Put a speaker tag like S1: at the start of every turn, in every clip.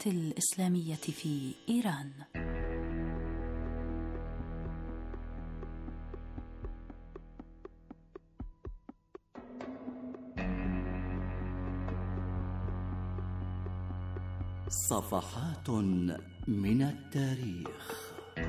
S1: الإسلامية في إيران.
S2: صفحات من التاريخ.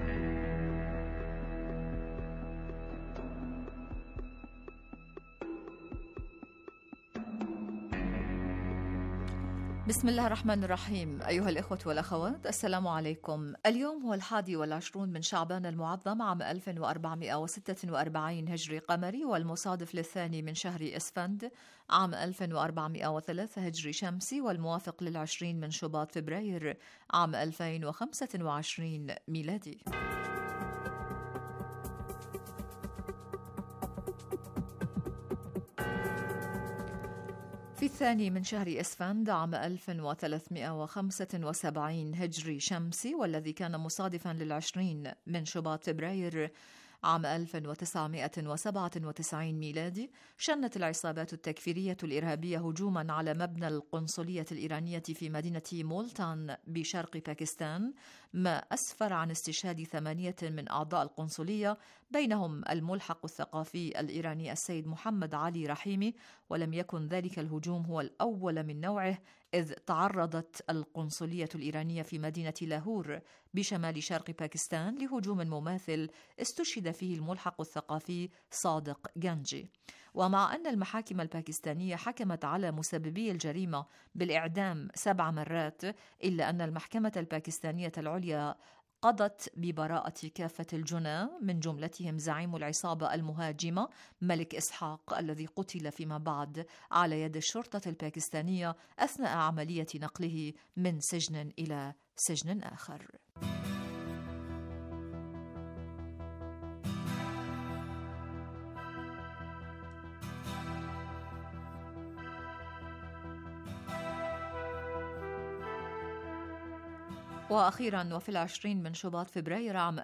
S3: بسم الله الرحمن الرحيم. أيها الإخوة والأخوات، السلام عليكم. اليوم هو 21 من شعبان المعظم عام 1446 هجري قمري، والمصادف للثاني من شهر إسفند عام 1403 هجري شمسي، والموافق لل20 من شباط فبراير عام 2025 ميلادي. في الثاني من شهر إسفند عام 1375 هجري شمسي، والذي كان مصادفا لل20 من شباط فبراير عام 1997 ميلادي، شنت العصابات التكفيرية الإرهابية هجوما على مبنى القنصلية الإيرانية في مدينة مولتان بشرق باكستان، ما أسفر عن استشهاد 8 من أعضاء القنصلية، بينهم الملحق الثقافي الإيراني السيد محمد علي رحيمي. ولم يكن ذلك الهجوم هو الأول من نوعه، إذ تعرضت القنصلية الإيرانية في مدينة لاهور بشمال شرق باكستان لهجوم مماثل استشهد فيه الملحق الثقافي صادق جانجي. ومع أن المحاكم الباكستانية حكمت على مسببي الجريمة بالإعدام 7 مرات، إلا أن المحكمة الباكستانية العليا قضت ببراءة كافة الجناة، من جملتهم زعيم العصابة المهاجمة ملك إسحاق، الذي قتل فيما بعد على يد الشرطة الباكستانية أثناء عملية نقله من سجن إلى سجن آخر. وأخيرا، وفي 20 من شباط فبراير عام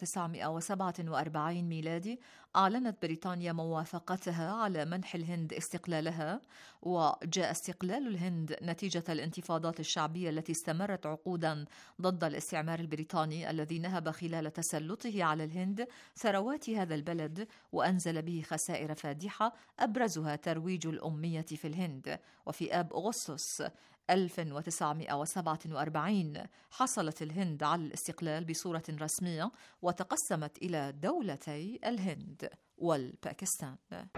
S3: 1947 ميلادي، أعلنت بريطانيا موافقتها على منح الهند استقلالها. وجاء استقلال الهند نتيجة الانتفاضات الشعبية التي استمرت عقودا ضد الاستعمار البريطاني، الذي نهب خلال تسلطه على الهند ثروات هذا البلد وأنزل به خسائر فادحة، أبرزها ترويج الأمية في الهند. وفي آب أغسطس 1947 حصلت الهند على الاستقلال بصورة رسمية، وتقسمت إلى دولتي الهند والباكستان.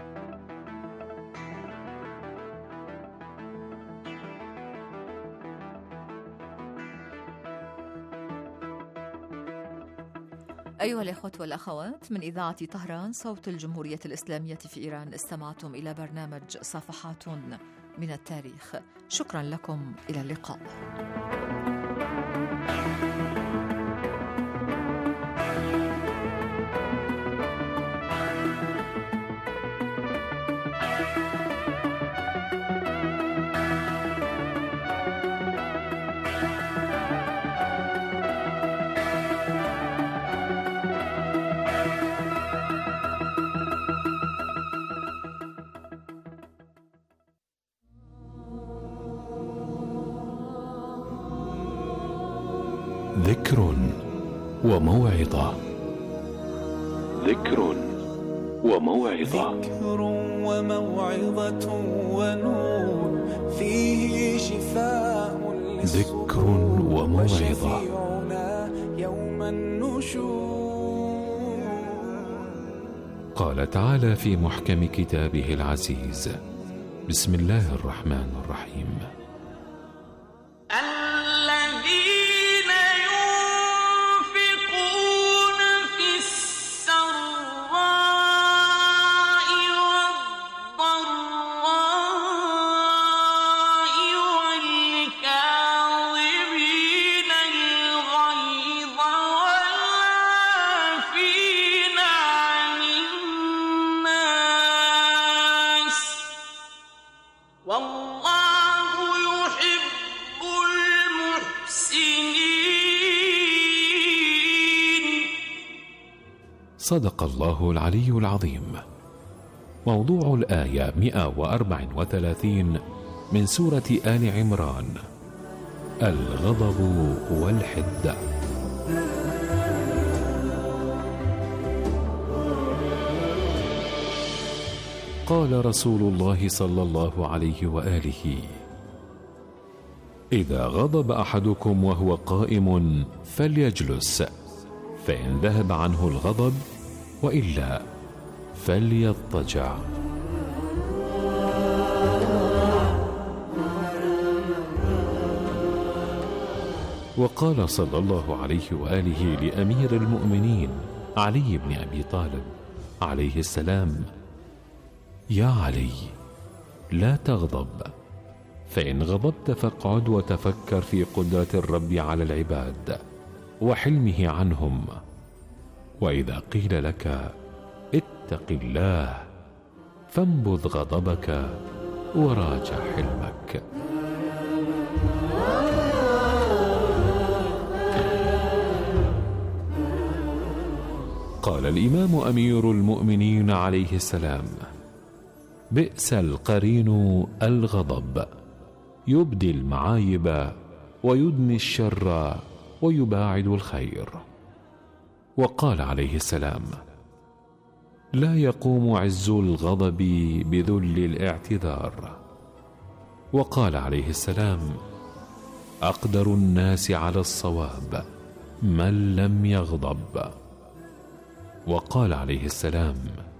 S3: أيها الإخوة والأخوات، من إذاعة طهران صوت الجمهورية الإسلامية في إيران، استمعتم إلى برنامج صفحات من التاريخ. شكرا لكم، إلى اللقاء.
S4: ذكر وموعظة. ذكر وموعظة.
S5: ذكر وموعظة ونور فيه شفاء
S4: ذكر وموعظة.
S5: يوم النشور.
S4: قال تعالى في محكم كتابه العزيز: بسم الله الرحمن الرحيم: صدق الله العلي العظيم. موضوع الآية 134 من سورة آل عمران: الغضب والحدة. قال رسول الله صلى الله عليه وآله: إذا غضب أحدكم وهو قائم فليجلس، فإن ذهب عنه الغضب، وإلا فليضطجع. وقال صلى الله عليه وآله لأمير المؤمنين علي بن أبي طالب عليه السلام: يا علي، لا تغضب، فإن غضبت فاقعد وتفكر في قدرة الرب على العباد وحلمه عنهم، وإذا قيل لك اتق الله فانبذ غضبك وراجع حلمك. قال الإمام أمير المؤمنين عليه السلام: بئس القرين الغضب، يبدي المعايب ويدني الشر ويباعد الخير. وقال عليه السلام: لا يقوم عز الغضب بذل الاعتذار. وقال عليه السلام: أقدر الناس على الصواب من لم يغضب. وقال عليه السلام: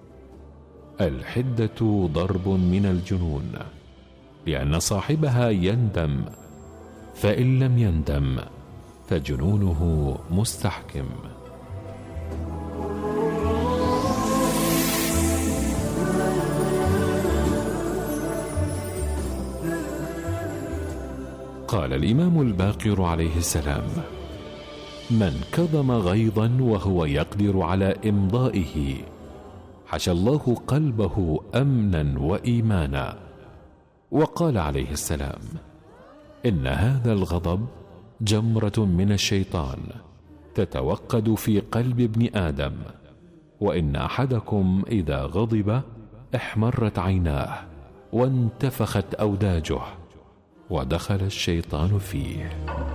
S4: الحدة ضرب من الجنون، لأن صاحبها يندم، فإن لم يندم فجنونه مستحكم. قال الإمام الباقر عليه السلام: من كظم غيظا وهو يقدر على إمضائه حشى الله قلبه أمنا وإيمانا. وقال عليه السلام: إن هذا الغضب جمرة من الشيطان تتوقد في قلب ابن آدم، وإن أحدكم إذا غضب احمرت عيناه وانتفخت أوداجه ودخل الشيطان فيه.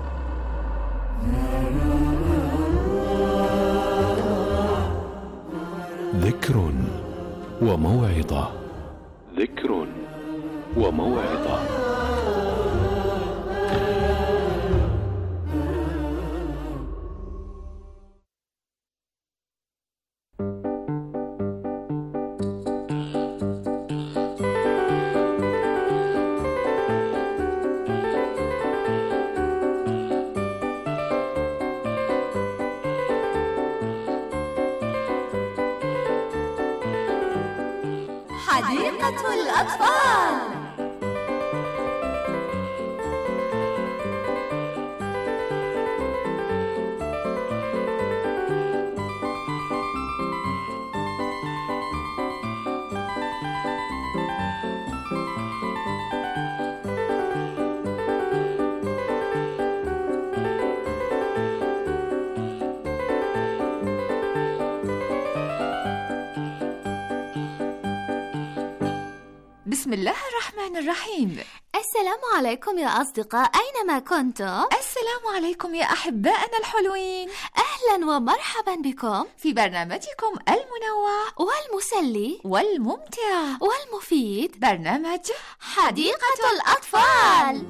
S4: ذكر وموعظة، ذكر وموعظة.
S6: حديقة الأطفال.
S3: بسم الله الرحمن الرحيم.
S6: السلام عليكم يا أصدقاء، أينما كنتم.
S3: السلام عليكم يا أحبائنا الحلوين.
S6: أهلا ومرحبا بكم
S3: في برنامجكم المنوع
S6: والمسلي
S3: والممتع
S6: والمفيد،
S3: برنامج
S6: حديقة الأطفال.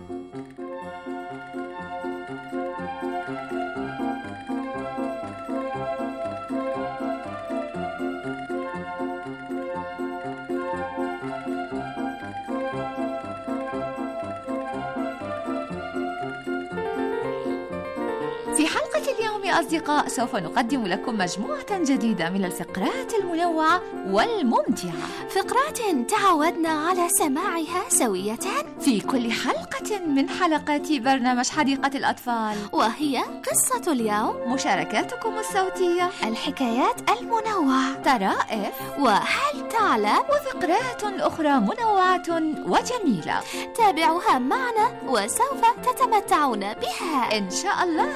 S3: في حلقة اليوم يا أصدقاء سوف نقدم لكم مجموعة جديدة من الفقرات المنوعة والممتعة،
S6: فقرات تعودنا على سماعها سوية
S3: في كل حلقة من حلقات برنامج حديقة الأطفال،
S6: وهي قصة اليوم،
S3: مشاركاتكم الصوتية،
S6: الحكايات المنوعة،
S3: طرائف،
S6: وهل تعلم،
S3: وفقرات أخرى منوعة وجميلة.
S6: تابعوها معنا وسوف تتمتعون بها
S3: إن شاء الله.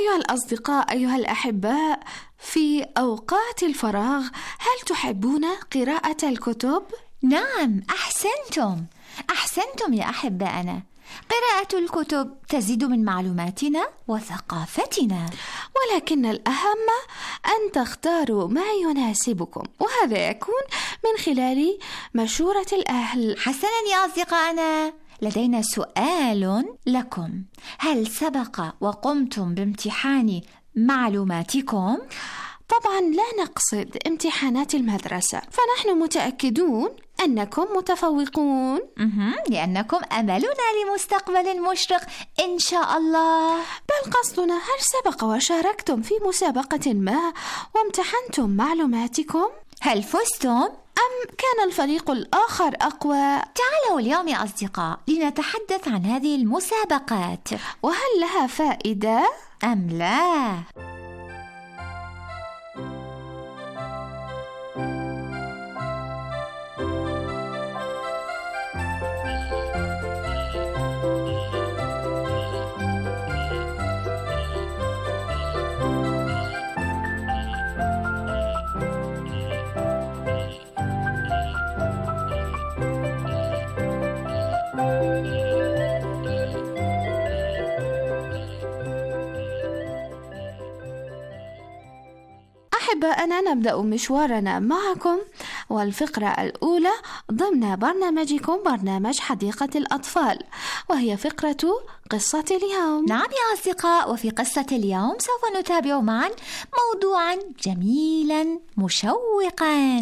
S7: أيها الأصدقاء، أيها الأحباء، في أوقات الفراغ هل تحبون قراءة الكتب؟
S8: نعم، أحسنتم يا أحبائنا. قراءة الكتب تزيد من معلوماتنا وثقافتنا،
S7: ولكن الأهم أن تختاروا ما يناسبكم، وهذا يكون من خلال مشورة الأهل.
S8: حسناً يا أصدقائنا، لدينا سؤال لكم. هل سبق وقمتم بامتحان معلوماتكم؟
S7: طبعا لا نقصد امتحانات المدرسة، فنحن متأكدون أنكم متفوقون،
S8: لأنكم أملنا لمستقبل مشرق إن شاء الله.
S7: بل قصدنا، هل سبق وشاركتم في مسابقة ما وامتحنتم معلوماتكم؟
S8: هل فزتم؟
S7: أم كان الفريق الآخر أقوى؟
S8: تعالوا اليوم يا أصدقاء لنتحدث عن هذه المسابقات،
S7: وهل لها فائدة
S8: أم لا؟
S7: أحبائنا، نبدأ مشوارنا معكم، والفقرة الأولى ضمن برنامجكم برنامج حديقة الأطفال، وهي فقرة قصة اليوم.
S8: نعم يا أصدقاء، وفي قصة اليوم سوف نتابع معا موضوعا جميلا مشوقا.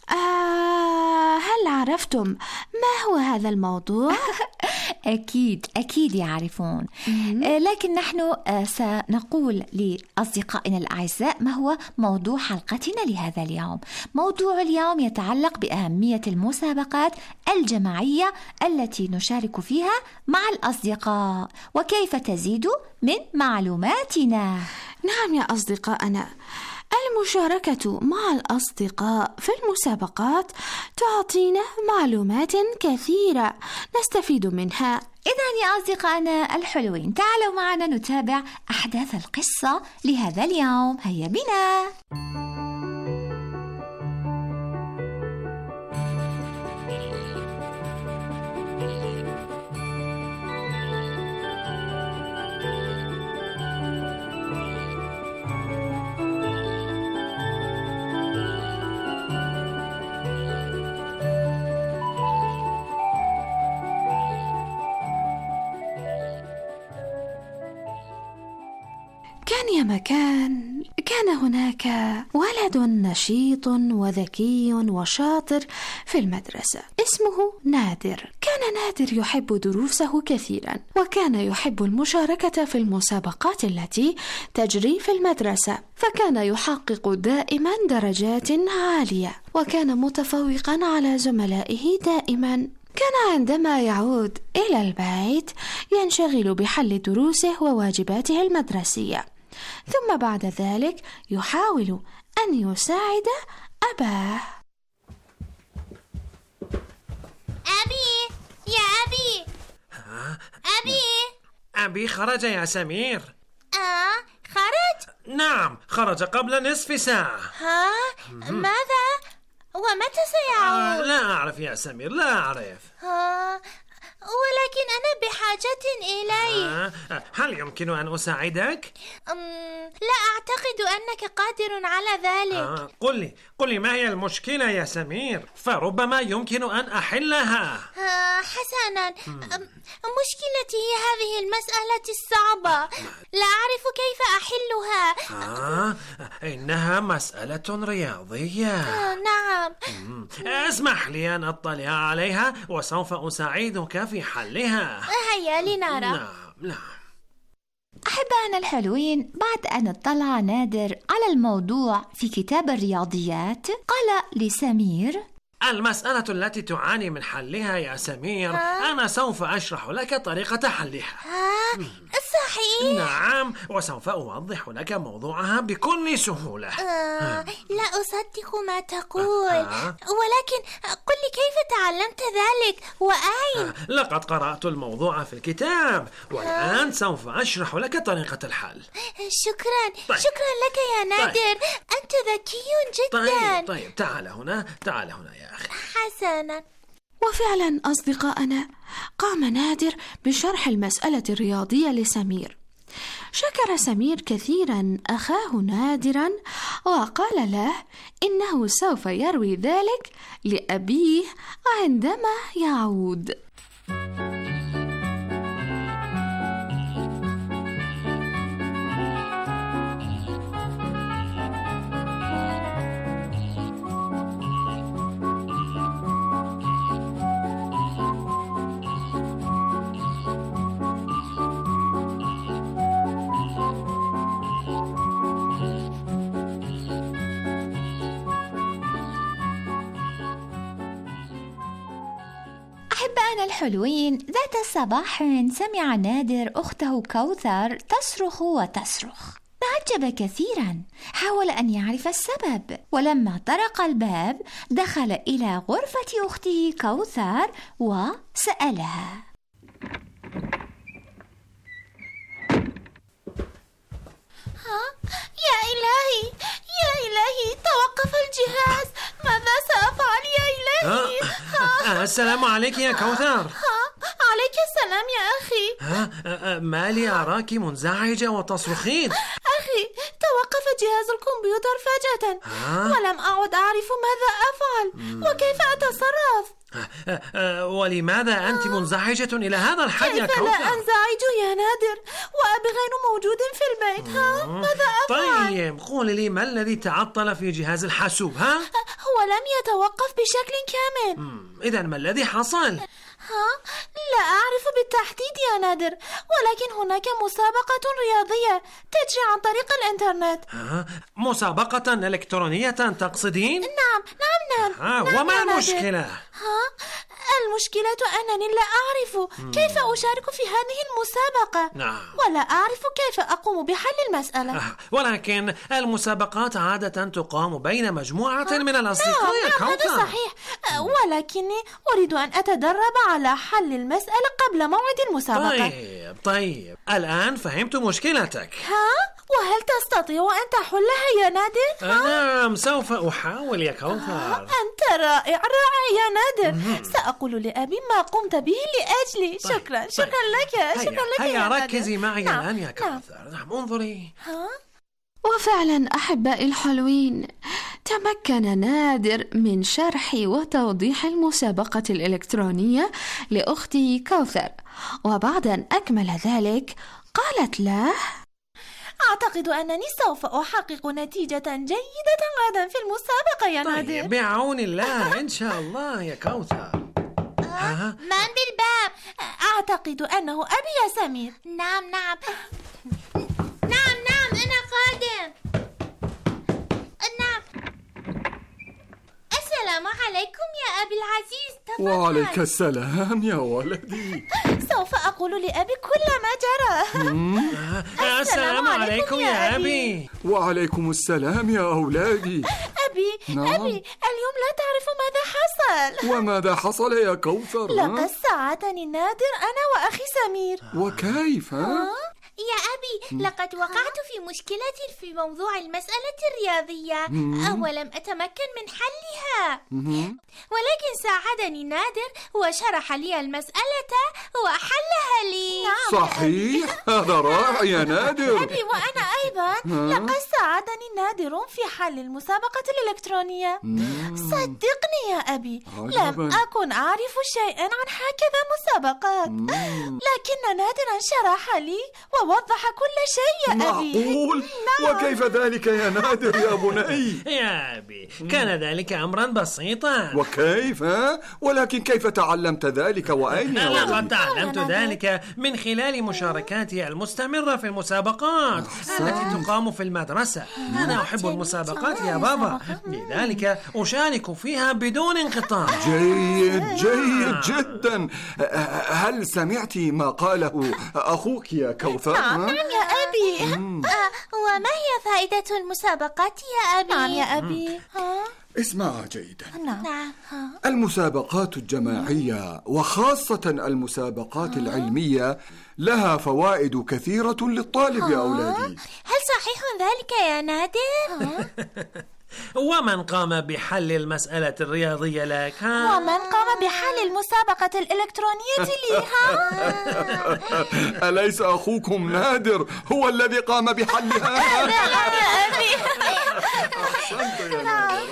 S7: هل عرفتم ما هو هذا الموضوع؟
S8: أكيد يعرفون، لكن نحن سنقول لأصدقائنا الأعزاء ما هو موضوع حلقتنا لهذا اليوم. موضوع اليوم يتعلق بأهمية المسابقات الجماعية التي نشارك فيها مع الأصدقاء، وكيف تزيد من معلوماتنا.
S7: نعم يا أصدقائنا، المشاركة مع الأصدقاء في المسابقات تعطينا معلومات كثيرة نستفيد منها.
S8: إذن يا أصدقائنا الحلوين، تعالوا معنا نتابع أحداث القصة لهذا اليوم. هيا بنا.
S7: كان يا مكان، كان هناك ولد نشيط وذكي وشاطر في المدرسة اسمه نادر. كان نادر يحب دروسه كثيرا، وكان يحب المشاركة في المسابقات التي تجري في المدرسة، فكان يحقق دائما درجات عالية، وكان متفوقا على زملائه دائما. كان عندما يعود إلى البيت ينشغل بحل دروسه وواجباته المدرسية، ثم بعد ذلك يحاول أن يساعد أباه.
S9: أبي، يا أبي.
S10: أبي خرج يا سمير.
S9: خرج؟
S10: نعم، خرج قبل نصف ساعة.
S9: ماذا؟ ومتى سيعود؟
S10: لا أعرف يا سمير، لا أعرف.
S9: ولكن أنا بحاجة إليه.
S10: هل يمكن أن أساعدك؟
S9: لا أعتقد أنك قادر على ذلك.
S10: قل لي ما هي المشكلة يا سمير، فربما يمكن أن أحلها.
S9: حسنا، مشكلتي هي هذه المسألة الصعبة، لا أعرف كيف أحلها.
S10: إنها مسألة رياضية.
S9: نعم.
S10: اسمح لي أن أطلع عليها وسوف أساعدك في حلها.
S9: هيا لنرى.
S10: نعم.
S8: أحبائنا الحلوين، بعد أن اطلع نادر على الموضوع في كتاب الرياضيات، قال لسمير:
S10: المسألة التي تعاني من حلها يا سمير أنا سوف أشرح لك طريقة حلها.
S9: صحيح؟
S10: نعم، وسوف أوضح لك موضوعها بكل سهولة.
S9: لا أصدق ما تقول، ولكن قل لي كيف تعلمت ذلك وأين؟
S10: لقد قرأت الموضوع في الكتاب، والآن سوف أشرح لك طريقة الحل.
S9: شكرا. شكرا لك يا نادر. أنت ذكي جدا.
S10: طيب تعال هنا يا أخي.
S9: حسنا.
S7: وفعلا أصدقائنا، قام نادر بشرح المسألة الرياضية لسمير. شكر سمير كثيرا أخاه نادرا، وقال له إنه سوف يروي ذلك لأبيه عندما يعود.
S8: أحبائنا الحلوين، ذات صباح سمع نادر أخته كوثر تصرخ وتصرخ. تعجب كثيرا، حاول أن يعرف السبب، ولما طرق الباب دخل إلى غرفة أخته كوثر وسألها:
S9: يا إلهي توقف الجهاز، ماذا سأفعل يا إلهي؟
S10: السلام عليك يا كوثر.
S9: عليك السلام يا أخي.
S10: ما لي أراك منزعجة وتصرخين؟
S9: أخي، توقف جهاز الكمبيوتر فجأة، ولم أعد أعرف ماذا أفعل وكيف أتصرف.
S10: ولماذا أنت منزعجة إلى هذا الحد يا كوثر؟
S9: كيف لا أنزعج يا نادر وأبي غير موجود في البيت؟ ماذا أفعل؟
S10: طيب قولي لي، ما الذي تعطل في جهاز الحاسوب؟
S9: هو لم يتوقف بشكل كامل.
S10: إذا ما الذي حصل؟
S9: لا أعرف بالتحديد يا نادر، ولكن هناك مسابقة رياضية تجري عن طريق الإنترنت.
S10: مسابقة إلكترونية تقصدين؟
S9: نعم.
S10: وما المشكلة؟
S9: المشكلة أنني لا أعرف كيف أشارك في هذه المسابقة. ولا أعرف كيف أقوم بحل المسألة.
S10: ولكن المسابقات عادة تقام بين مجموعة من الأصدقاء.
S9: نعم، هذا صحيح، ولكني أريد أن أتدرب على حل المسألة قبل موعد المسابقة.
S10: طيب الآن فهمت مشكلتك.
S9: وهل تستطيع أن تحلها يا نادر؟
S10: نعم، سوف أحاول يا كوثر.
S9: أنت رائع يا نادر. سأقول لأبي ما قمت به لأجلي. شكرا لك يا نادر.
S10: هيا ركزي معي الآن يا كوثر. نعم، انظري.
S7: وفعلا أحبائي الحلوين، تمكن نادر من شرح وتوضيح المسابقة الإلكترونية لأخته كوثر، وبعد أن أكمل ذلك قالت له:
S9: أعتقد أنني سوف أحقق نتيجة جيدة غدا في المسابقة يا نادر.
S10: طيب بعون الله إن شاء الله يا كوثر.
S9: من بالباب؟ أعتقد أنه أبي يا سمير. نعم أنا قادم. نعم. السلام عليكم يا أبي العزيز. تفضل.
S11: وعليك السلام يا ولدي.
S9: سوف أقول لأبي كل ما جرى.
S10: السلام عليكم يا أبي.
S11: وعليكم السلام يا أولادي.
S9: أبي اليوم لا تعرف ماذا حصل.
S11: وماذا حصل يا كوثر؟
S9: لقد ساعدني نادر أنا وأخي سمير.
S11: وكيف؟
S9: يا أبي، لقد وقعت في مشكلة في موضوع المسألة الرياضية ولم أتمكن من حلها، ولكن ساعدني نادر وشرح لي المسألة وحلها لي.
S11: صحيح، هذا رائع يا نادر.
S9: أبي وأنا أيضا لقد ساعدني نادر في حل المسابقة الإلكترونية. صدقني يا أبي، لم أكن أعرف شيئا عن هكذا مسابقات، لكن نادرا شرح لي ووضح كل شيء يا أبي.
S11: معقول؟ وكيف ذلك يا نادر يا بني؟
S10: يا أبي، كان ذلك أمرا بسيطا.
S11: وكيف؟ ولكن كيف تعلمت ذلك وأين يا ولدي؟
S10: لقد تعلمت ذلك من خلال مشاركاتي المستمرة في المسابقات التي التي تقام في المدرسة. أنا أحب المسابقات يا بابا، لذلك أشارك فيها بدون انقطاع.
S11: جيد جدا. هل سمعت ما قاله أخوك يا كوثر؟
S9: نعم يا أبي. وما هي فائدة المسابقات يا أبي؟
S3: نعم يا أبي.
S11: اسمع جيدا.
S9: نعم.
S11: المسابقات الجماعية وخاصة المسابقات العلمية لها فوائد كثيرة للطالب يا أولادي.
S9: هل صحيح ذلك يا نادر؟
S10: ومن قام بحل المسألة الرياضية لك؟
S9: ومن قام بحل المسابقة الإلكترونية لي؟
S11: أليس أخوكم نادر هو الذي قام بحلها؟
S9: لا يا أبي.
S11: أحسنت يا نادر.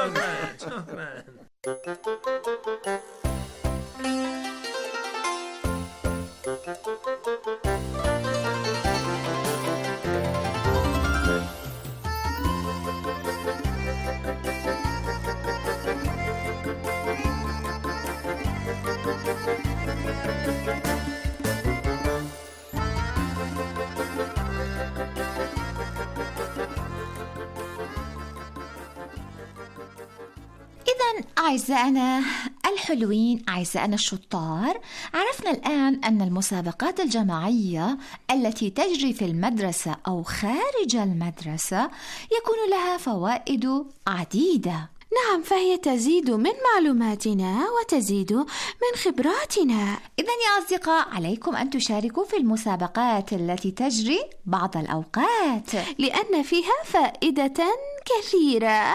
S8: إذن أعزائنا الحلوين، أعزائنا الشطار، عرفنا الآن أن المسابقات الجماعية التي تجري في المدرسة أو خارج المدرسة يكون لها فوائد عديدة.
S7: نعم، فهي تزيد من معلوماتنا وتزيد من خبراتنا.
S8: إذن يا أصدقاء، عليكم أن تشاركوا في المسابقات التي تجري بعض الأوقات،
S7: لأن فيها فائدة كثيرة.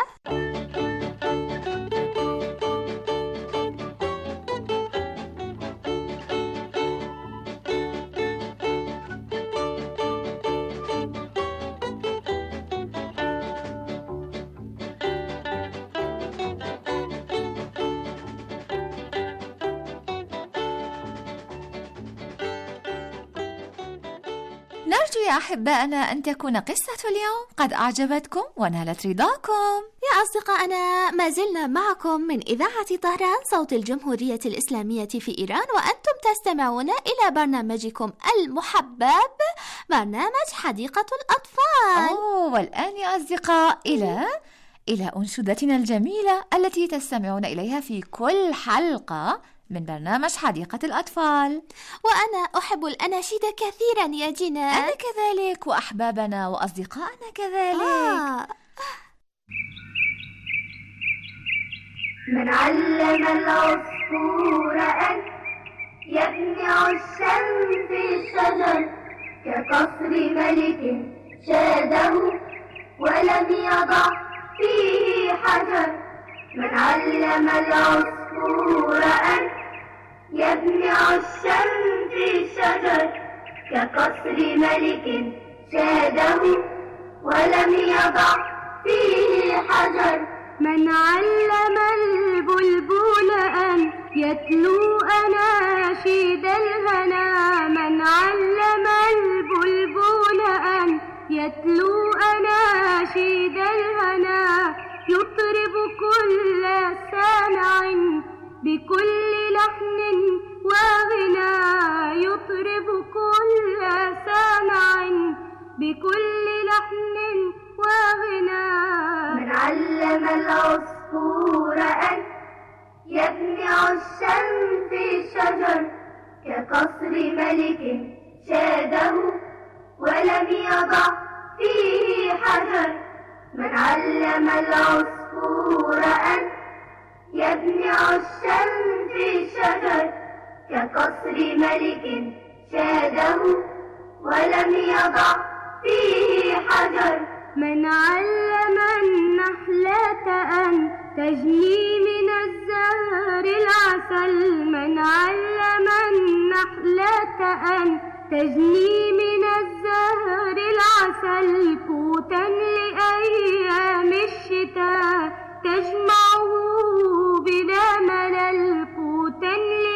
S8: نرجو يا أحبائنا أن تكون قصة اليوم قد أعجبتكم ونالت رضاكم.
S6: يا أصدقائنا، ما زلنا معكم من إذاعة طهران صوت الجمهورية الإسلامية في إيران، وأنتم تستمعون إلى برنامجكم المحبب، برنامج حديقة الأطفال.
S8: والآن يا أصدقاء إلى أنشودتنا الجميلة التي تستمعون إليها في كل حلقة من برنامج حديقة الأطفال.
S6: وأنا أحب الأناشيد كثيرا يا جنان.
S8: أنا كذلك، وأحبابنا وأصدقائنا كذلك.
S12: من علم العصفور أن يبني عشا في الشجر كقصر ملك شاده ولم يضع فيه حجر. من علم العصفور أن يبني عشا في الشجر كقصر ملك شاده ولم يضع فيه حجر.
S13: من علم البلبل أن يتلو أناشيد الهنا. من علم البلبل أن يتلو أناشيد الهنا يطرب كل سامع بكل لحن وغنى. يطرب كل سامع بكل لحن وغنى.
S12: من علم العصفور أن يبني عشا في الشجر كقصر ملك شاده ولم يضع فيه حجر. من علم العصفور أن يبني عشا في الشجر كقصر ملك شاده ولم يضع فيه حجر.
S13: من علم النحلة أن تجني من الزهر العسل. من علم النحلة أن تجني من الزهر العسل قوتا لأيام الشتاء تجمعه بلا ملل. قوتا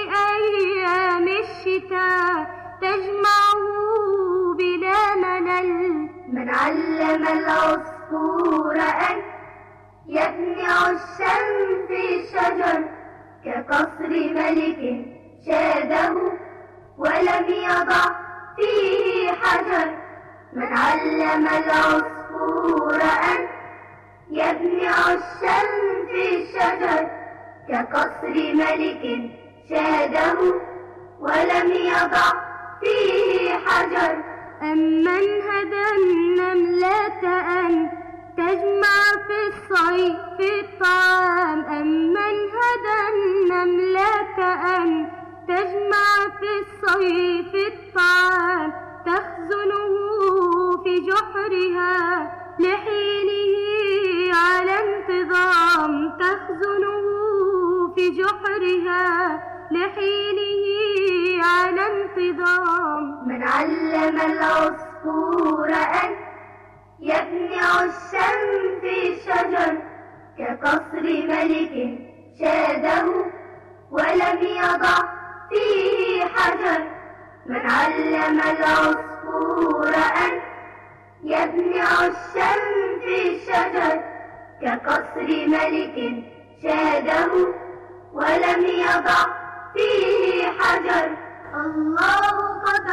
S13: لأيام الشتاء تجمعه بلا ملل.
S12: من علم العصفور أن يبني عشا في الشجر كقصر ملك شاده ولم يضع فيه حجر. من علم العصفور أن يبني عشا في الشجر كقصر ملك شاده ولم يضع فيه حجر.
S13: أمن هدى النملة أن تجمع في الصيف الطعام. أمن هدى النملة أن تجمع في الصيف الطعام تخزنه في جحرها لحينه على انتظام. تخزنه في جحرها لحينه على انتظام.
S12: من علم العصفور أن يبني عشا في الشجر كقصر ملك شاده ولم يضع فيه حجر. من علم العصفور أن يبني عشا في الشجر كقصر ملك شاده ولم يضع فيه حجر.
S13: الله قد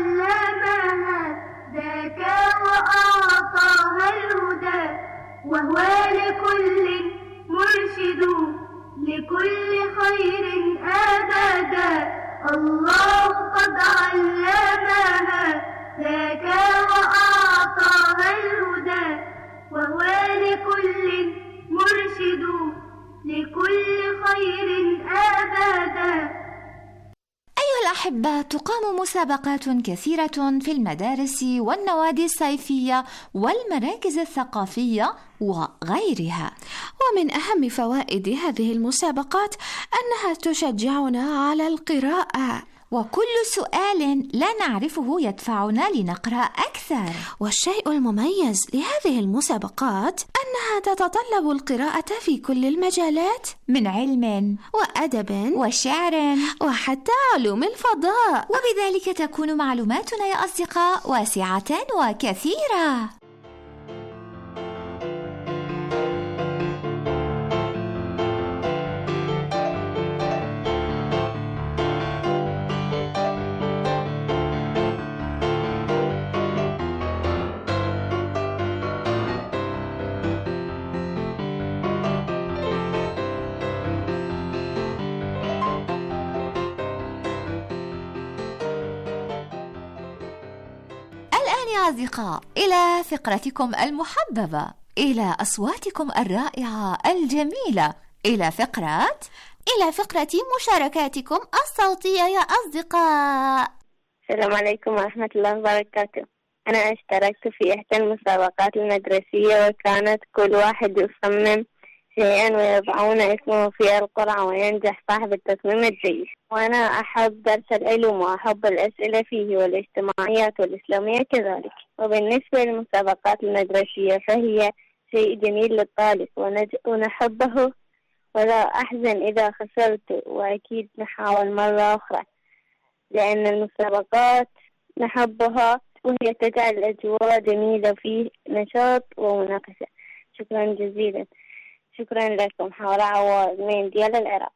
S13: علمها ذاك وأعطاها الهدى وهو لكل مرشد لكل خير أبدا. الله قد علمها ذاك وأعطاها الهدى وهو لكل مرشد لكل خير أبدا.
S8: أيها الأحبة، تقام مسابقات كثيرة في المدارس والنوادي الصيفية والمراكز الثقافية وغيرها.
S7: ومن أهم فوائد هذه المسابقات أنها تشجعنا على القراءة،
S8: وكل سؤال لا نعرفه يدفعنا لنقرأ أكثر.
S7: والشيء المميز لهذه المسابقات أنها تتطلب القراءة في كل المجالات،
S8: من علم
S7: وأدب
S8: وشعر
S7: وحتى علوم الفضاء،
S8: وبذلك تكون معلوماتنا يا أصدقاء واسعة وكثيرة. يا أصدقاء، إلى فقرتكم المحببة، إلى أصواتكم الرائعة الجميلة، إلى فقرة
S6: مشاركاتكم الصوتية يا أصدقاء.
S14: السلام عليكم ورحمة الله وبركاته. أنا اشتركت في إحدى المسابقات المدرسية، وكانت كل واحد يصمم شيئا ويضعون اسمه في القرعة وينجح صاحب التصميم الجيد. وأنا أحب درس العلوم وأحب الأسئلة فيه والاجتماعيات والإسلامية كذلك. وبالنسبة للمسابقات المدرسية فهي شيء جميل للطالب ونحبه، ولا أحزن إذا خسرت، وأكيد نحاول مرة أخرى، لأن المسابقات نحبها وهي تجعل الأجواء جميلة فيه نشاط ومناقشة. شكرا جزيلا. شكرا لكم. حول عوض من ديال العراق.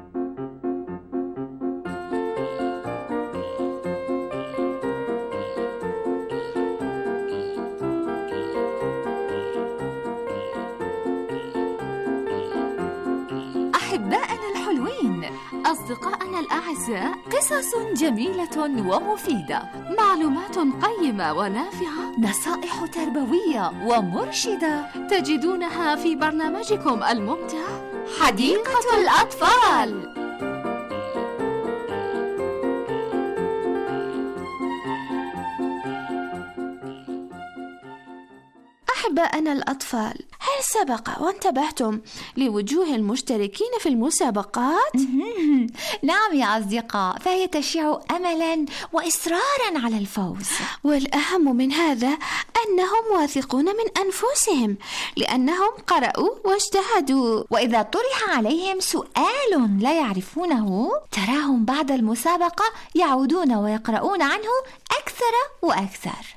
S3: أحبائنا الحلوين، أصدقائنا الأعزاء، قصص جميلة ومفيدة، معلومات قيمة ونافعة، نصائح تربوية ومرشدة تجدونها في برنامجكم الممتع حديقة الأطفال.
S7: أحبائنا الأطفال، هل سبق وانتبهتم لوجوه المشتركين في المسابقات؟
S8: نعم يا أصدقاء، فهي تشع أملا وإصرارا على الفوز.
S7: والأهم من هذا أنهم واثقون من أنفسهم، لأنهم قرأوا واجتهدوا.
S8: وإذا طرح عليهم سؤال لا يعرفونه تراهم بعد المسابقة يعودون ويقرؤون عنه أكثر وأكثر.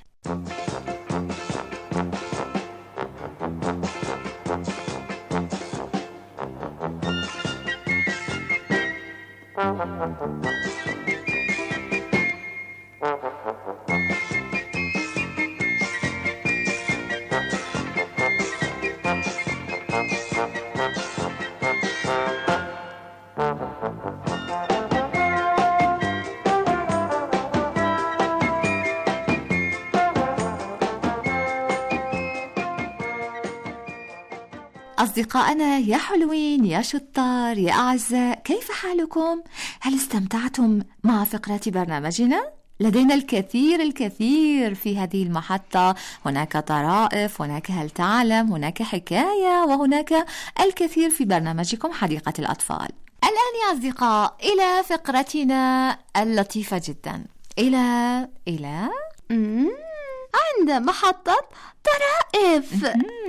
S8: أصدقائنا يا حلوين يا شطار يا أعزاء، كيف حالكم؟ هل استمتعتم مع فقرة برنامجنا؟ لدينا الكثير في هذه المحطة، هناك طرائف، هناك هل تعلم، هناك حكاية، وهناك الكثير في برنامجكم حديقة الأطفال. الآن يا أصدقاء إلى فقرتنا اللطيفة جدا، إلى
S6: عند محطة طرائف.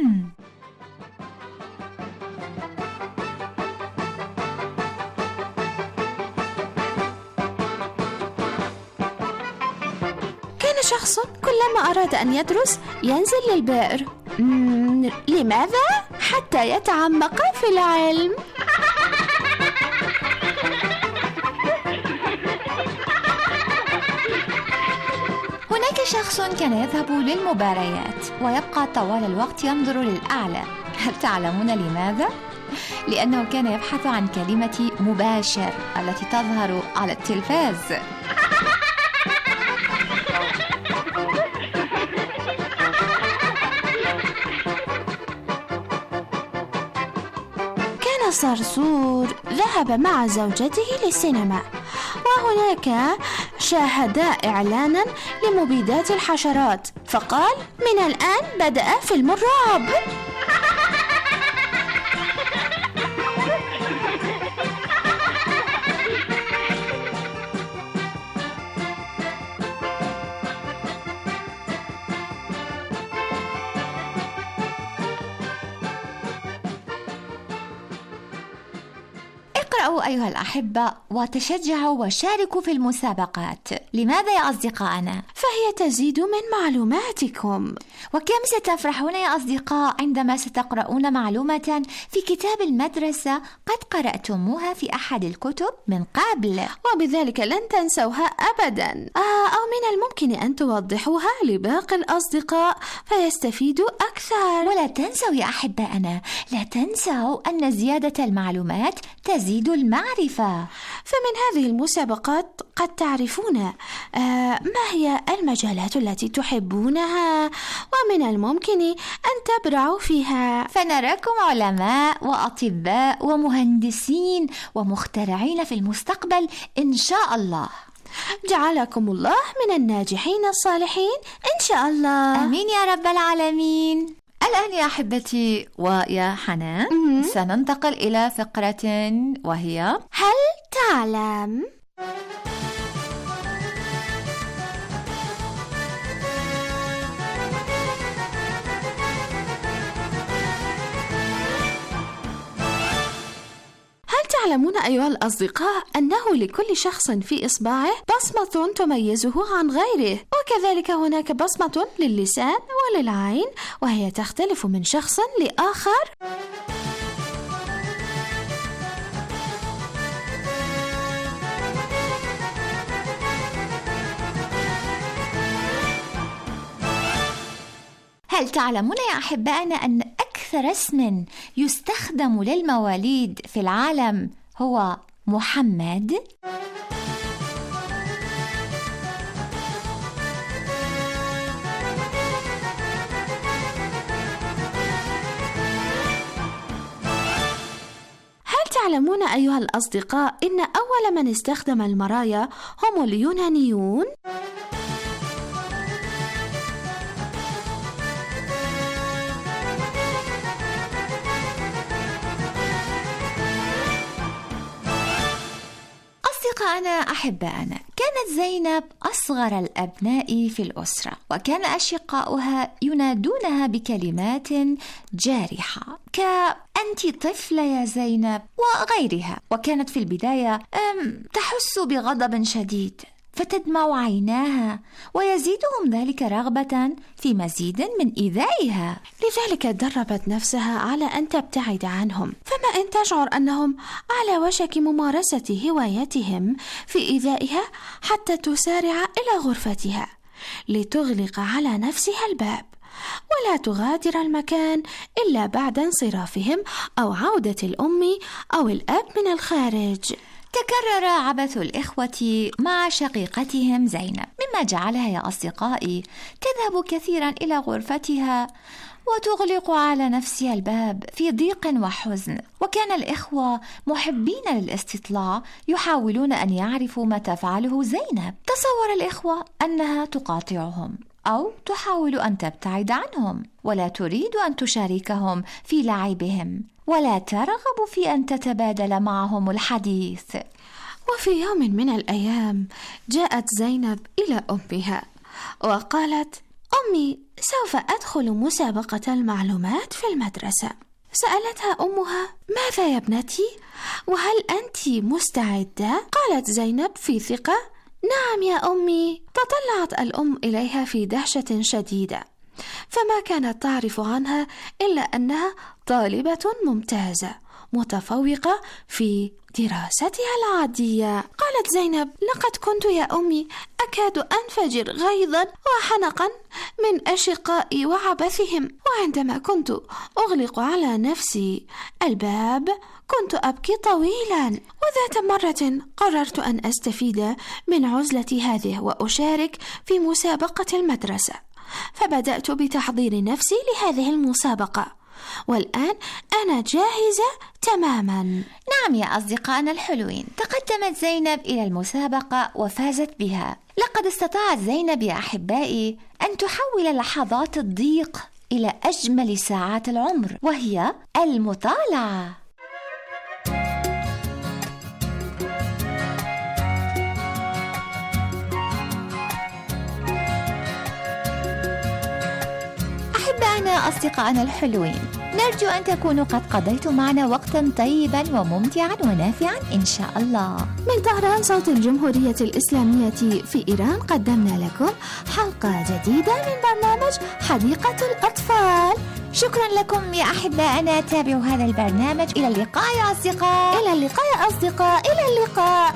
S6: كان شخص كلما أراد أن يدرس ينزل للبئر. لماذا؟ حتى يتعمق في العلم.
S8: هناك شخص كان يذهب للمباريات ويبقى طوال الوقت ينظر للأعلى. هل تعلمون لماذا؟ لأنه كان يبحث عن كلمة مباشر التي تظهر على التلفاز.
S6: كان صرصور ذهب مع زوجته للسينما، وهناك شاهدا إعلانا لمبيدات الحشرات، فقال: من الآن بدأ فيلم الرعب.
S8: اقرأوا أيها الأحبة وتشجعوا وشاركوا في المسابقات. لماذا يا أصدقائنا؟
S6: فهي تزيد من معلوماتكم.
S8: وكم ستفرحون يا أصدقاء عندما ستقرؤون معلومة في كتاب المدرسة قد قرأتموها في أحد الكتب من قبل،
S6: وبذلك لن تنسوها أبدا. أو من الممكن أن توضحوها لباقي الأصدقاء فيستفيدوا أكثر.
S8: ولا تنسوا يا أحبائنا، لا تنسوا أن زيادة المعلومات تزيد المعرفة.
S6: فمن هذه المسابقات قد تعرفون ما هي المجالات التي تحبونها، ومن الممكن أن تبرعوا فيها،
S8: فنراكم علماء وأطباء ومهندسين ومخترعين في المستقبل إن شاء الله.
S6: جعلكم الله من الناجحين الصالحين إن شاء الله.
S8: آمين يا رب العالمين. الآن يا أحبتي ويا حنان سننتقل إلى فقرة وهي
S6: هل تعلم؟ تعلمون أيها الأصدقاء أنه لكل شخص في إصبعه بصمة تميزه عن غيره، وكذلك هناك بصمة للسان وللعين، وهي تختلف من شخص لآخر.
S8: هل تعلمون يا أحبائنا أن أكثر اسم يستخدم للمواليد في العالم هو محمد؟
S6: هل تعلمون أيها الأصدقاء أن أول من استخدم المرايا هم اليونانيون؟
S8: أصدقائنا أحبائنا، كانت زينب أصغر الأبناء في الأسرة، وكان أشقاؤها ينادونها بكلمات جارحة كأنت طفلة يا زينب وغيرها، وكانت في البداية تحس بغضب شديد، فتدمع عيناها ويزيدهم ذلك رغبة في مزيد من إيذائها.
S6: لذلك دربت نفسها على أن تبتعد عنهم، فما إن تشعر أنهم على وشك ممارسة هوايتهم في إيذائها حتى تسارع إلى غرفتها لتغلق على نفسها الباب، ولا تغادر المكان إلا بعد انصرافهم أو عودة الأم أو الأب من الخارج.
S8: تكرر عبث الإخوة مع شقيقتهم زينب، مما جعلها يا أصدقائي تذهب كثيرا إلى غرفتها وتغلق على نفسها الباب في ضيق وحزن. وكان الإخوة محبين للاستطلاع يحاولون أن يعرفوا ما تفعله زينب. تصور الإخوة أنها تقاطعهم أو تحاول أن تبتعد عنهم، ولا تريد أن تشاركهم في لعبهم، ولا ترغب في أن تتبادل معهم الحديث.
S7: وفي يوم من الأيام جاءت زينب إلى أمها وقالت: أمي، سوف أدخل مسابقة المعلومات في المدرسة. سألتها أمها: ماذا يا ابنتي؟ وهل أنت مستعدة؟ قالت زينب في ثقة: نعم يا أمي. تطلعت الأم إليها في دهشة شديدة، فما كانت تعرف عنها إلا أنها طالبة ممتازة متفوقة في دراستها العادية. قالت زينب: لقد كنت يا أمي أكاد أنفجر غيظا وحنقا من أشقائي وعبثهم، وعندما كنت أغلق على نفسي الباب كنت أبكي طويلا. وذات مرة قررت أن أستفيد من عزلتي هذه وأشارك في مسابقة المدرسة، فبدأت بتحضير نفسي لهذه المسابقة، والآن أنا جاهزة تماما.
S8: نعم يا أصدقائنا الحلوين، تقدمت زينب إلى المسابقة وفازت بها. لقد استطاعت زينب يا أحبائي أن تحول لحظات الضيق إلى أجمل ساعات العمر، وهي المطالعة. أحبائنا أصدقائنا الحلوين، نرجو أن تكونوا قد قضيتم معنا وقتا طيبا وممتعا ونافعا إن شاء الله.
S6: من طهران صوت الجمهورية الإسلامية في إيران قدمنا لكم حلقة جديدة من برنامج حديقة الأطفال.
S8: شكرا لكم يا أحبائنا، تابعوا هذا البرنامج. إلى اللقاء يا أصدقاء.
S6: إلى اللقاء يا أصدقاء. إلى اللقاء.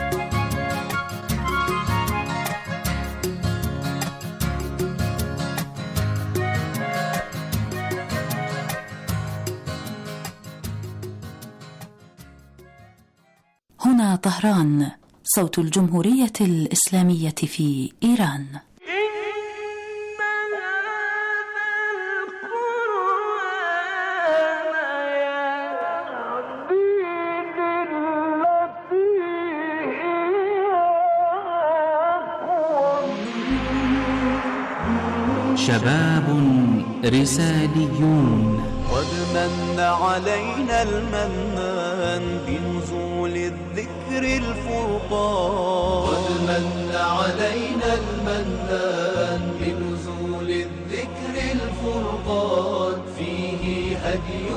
S1: هنا طهران صوت الجمهورية الإسلامية في إيران.
S2: شباب رساليون.
S5: قد من علينا المنان بنزول الذكر الفرقان.
S15: قد من علينا المنان بنزول الذكر الفرقان. فيه هدي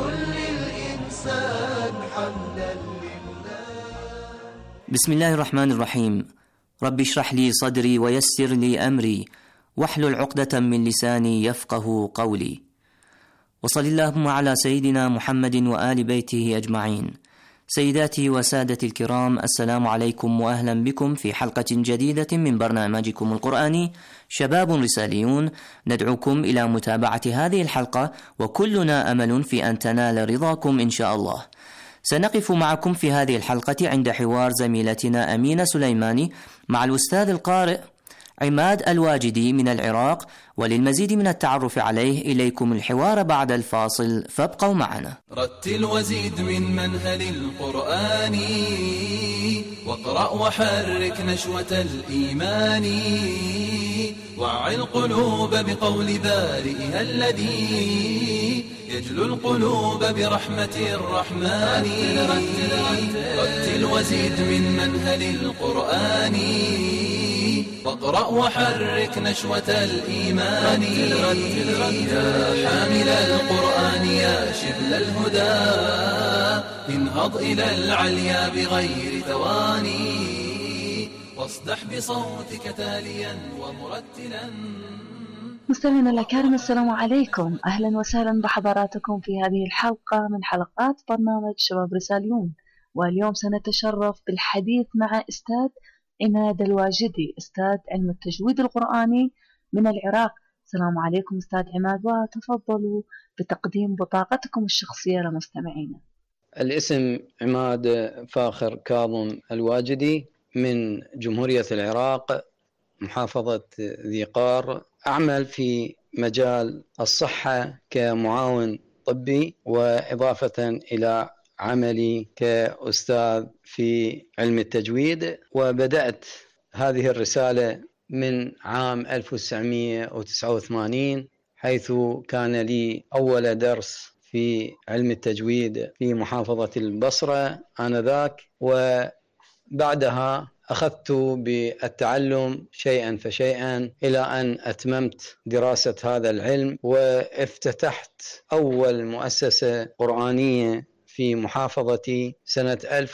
S15: للإنسان حمدا لله.
S16: بسم الله الرحمن الرحيم. رب اشرح لي صدري ويسر لي أمري واحلل عقدة من لساني يفقه قولي. وصل اللهم على سيدنا محمد وآل بيته أجمعين. سيداتي وسادتي الكرام، السلام عليكم وأهلا بكم في حلقة جديدة من برنامجكم القرآني شباب رساليون. ندعوكم إلى متابعة هذه الحلقة، وكلنا أمل في أن تنال رضاكم إن شاء الله. سنقف معكم في هذه الحلقة عند حوار زميلتنا أمينة سليماني مع الأستاذ القارئ عماد الواجدي من العراق، وللمزيد من التعرف عليه إليكم الحوار بعد الفاصل، فابقوا معنا.
S15: رتل وزيد من منهل القرآن، واقرأ وحرك نشوة الإيمان، وعي القلوب بقول بارئها الذي يجلو القلوب برحمة الرحمن. رتل وزيد من منهل القرآن، واقرأ وحرك نشوة الإيمان. يا حامل القرآن يا شبل الهدى، انهض إلى العليا بغير ثواني، واصدح بصوتك تاليا ومرتلا.
S17: مستمعينا الأكارم، السلام عليكم، أهلا وسهلا بحضراتكم في هذه الحلقة من حلقات برنامج شباب رساليون. واليوم سنتشرف بالحديث مع أستاذ عماد الواجدي، أستاذ علم التجويد القرآني من العراق. السلام عليكم أستاذ عماد، وتفضلوا بتقديم بطاقتكم الشخصية لمستمعينا.
S18: الاسم عماد فاخر كاظم الواجدي من جمهورية العراق، محافظة ذي قار. أعمل في مجال الصحة كمعاون طبي، وإضافة إلى عملي كأستاذ في علم التجويد. وبدأت هذه الرسالة من عام 1989، حيث كان لي أول درس في علم التجويد في محافظة البصرة آنذاك، وبعدها أخذت بالتعلم شيئا فشيئا إلى أن أتممت دراسة هذا العلم، وافتتحت أول مؤسسة قرآنية في محافظتي سنة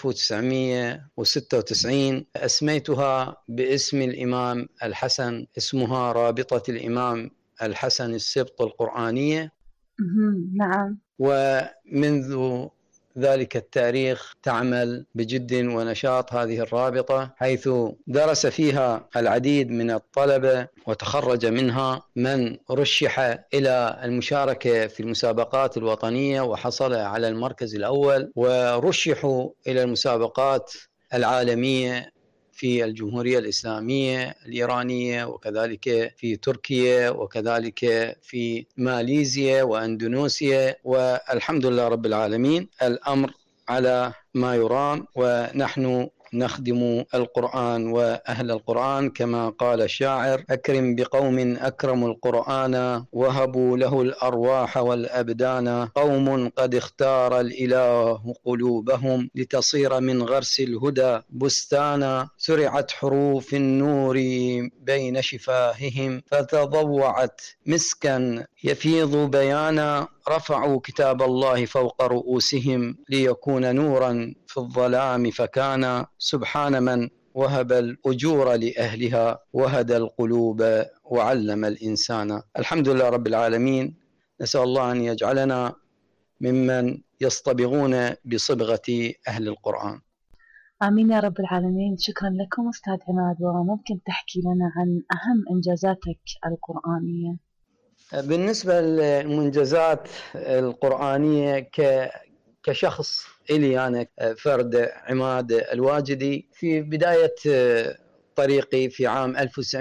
S18: 1996، أسميتها باسم الإمام الحسن، اسمها رابطة الإمام الحسن السبط القرآنية.
S17: نعم.
S18: ومنذ ذلك التاريخ تعمل بجد ونشاط هذه الرابطة، حيث درس فيها العديد من الطلبة، وتخرج منها من رشح إلى المشاركة في المسابقات الوطنية وحصل على المركز الأول، ورشحوا إلى المسابقات العالمية في الجمهورية الإسلامية الإيرانية، وكذلك في تركيا، وكذلك في ماليزيا وأندونيسيا. والحمد لله رب العالمين، الأمر على ما يرام، ونحن نخدم القرآن وأهل القرآن كما قال الشاعر: أكرم بقوم أكرموا القرآن وهبوا له الأرواح والأبدان، قوم قد اختار الإله قلوبهم لتصير من غرس الهدى بستانا، سرعت حروف النور بين شفاههم فتضوعت مسكا يفيض بيانا، رفعوا كتاب الله فوق رؤوسهم ليكون نورا في الظلام فكان، سبحان من وهب الأجور لأهلها وهدى القلوب وعلم الإنسان. الحمد لله رب العالمين، نسأل الله أن يجعلنا ممن يصطبغون بصبغة أهل القرآن.
S17: آمين يا رب العالمين. شكرا لكم أستاذ عماد، وممكن تحكي لنا عن أهم إنجازاتك القرآنية؟
S18: بالنسبة للمنجزات القرآنية كشخص إلي أنا فرد عماد الواجدي، في بداية طريقي في عام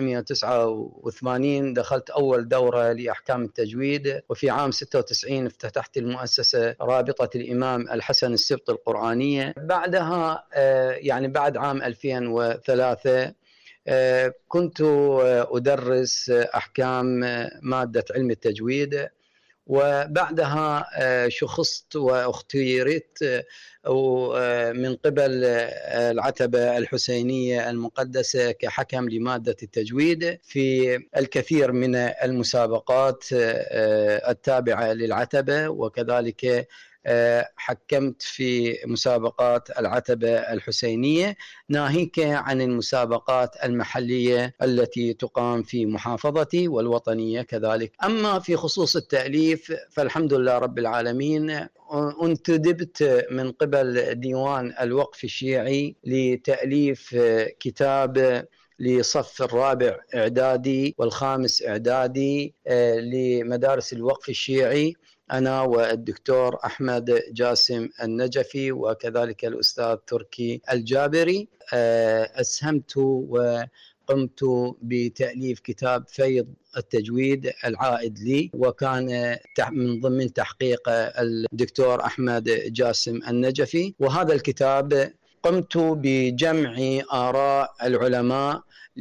S18: 1989 دخلت أول دورة لأحكام التجويد، وفي عام 96 افتتحت المؤسسة رابطة الإمام الحسن السبط القرآنية. بعدها يعني بعد عام 2003 كنت أدرس أحكام مادة علم التجويد، وبعدها شخصت واختيرت من قبل العتبة الحسينية المقدسة كحكم لمادة التجويد في الكثير من المسابقات التابعة للعتبة، وكذلك حكمت في مسابقات العتبة الحسينية، ناهيك عن المسابقات المحلية التي تقام في محافظتي والوطنية كذلك. أما في خصوص التأليف فالحمد لله رب العالمين، انتدبت من قبل ديوان الوقف الشيعي لتأليف كتاب لصف الرابع إعدادي والخامس إعدادي لمدارس الوقف الشيعي، أنا والدكتور أحمد جاسم النجفي وكذلك الأستاذ تركي الجابري. أسهمت وقمت بتأليف كتاب فيض التجويد العائد لي، وكان من ضمن تحقيق الدكتور أحمد جاسم النجفي. وهذا الكتاب قمت بجمع آراء العلماء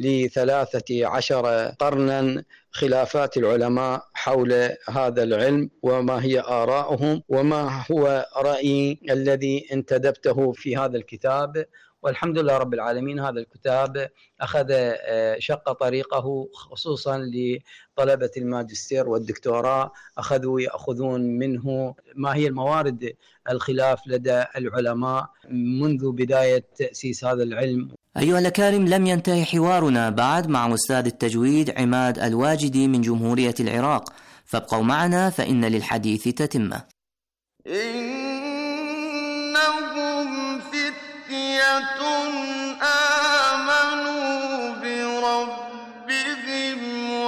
S18: ل13 قرنا، خلافات العلماء حول هذا العلم وما هي آراؤهم وما هو رأيي الذي انتدبته في هذا الكتاب. والحمد لله رب العالمين، هذا الكتاب أخذ شق طريقه خصوصا لطلبة الماجستير والدكتوراه، أخذوا يأخذون منه ما هي الموارد الخلاف لدى العلماء منذ بداية تأسيس هذا العلم.
S16: أيها الأكارم، لم ينتهي حوارنا بعد مع أستاذ التجويد عماد الواجدي من جمهورية العراق، فابقوا معنا فإن للحديث تتمة.
S19: إنهم فتية آمنوا بربهم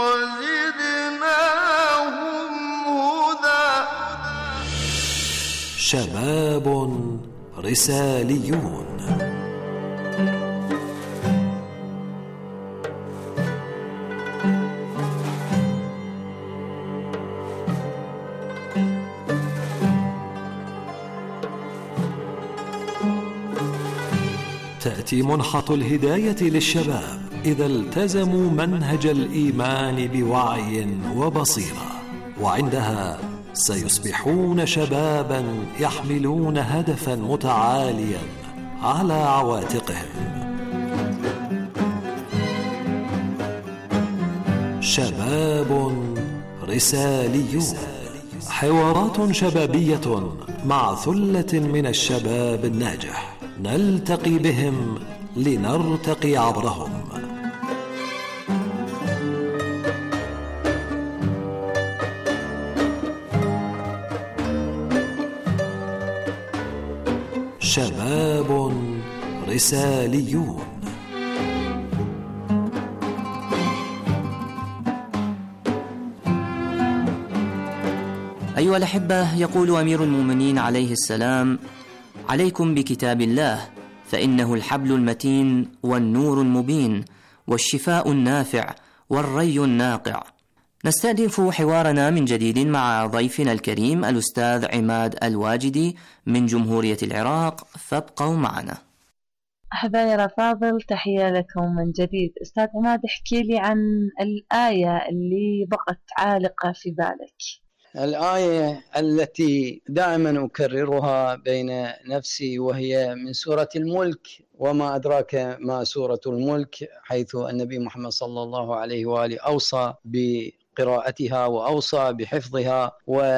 S19: وزدناهم هدى.
S2: شباب رساليون.
S20: تأتي منحة الهداية للشباب إذا التزموا منهج الإيمان بوعي وبصيرة، وعندها سيصبحون شبابا يحملون هدفا متعاليا على عواتقهم. شباب رساليون، حوارات شبابية مع ثلة من الشباب الناجح، نلتقي بهم لنرتقي عبرهم. شباب رساليون.
S16: أيها الأحبة، يقول أمير المؤمنين عليه السلام: عليكم بكتاب الله، فإنه الحبل المتين والنور المبين والشفاء النافع والري الناقع. نستأنف حوارنا من جديد مع ضيفنا الكريم الأستاذ عماد الواجدي من جمهورية العراق، فابقوا معنا.
S17: أحبائي الأفاضل، تحية لكم من جديد. أستاذ عماد، احكي لي عن الآية اللي بقت عالقة في بالك.
S18: الآية التي دائما أكررها بين نفسي وهي من سورة الملك، وما أدراك ما سورة الملك، حيث النبي محمد صلى الله عليه وآله أوصى بقراءتها وأوصى بحفظها،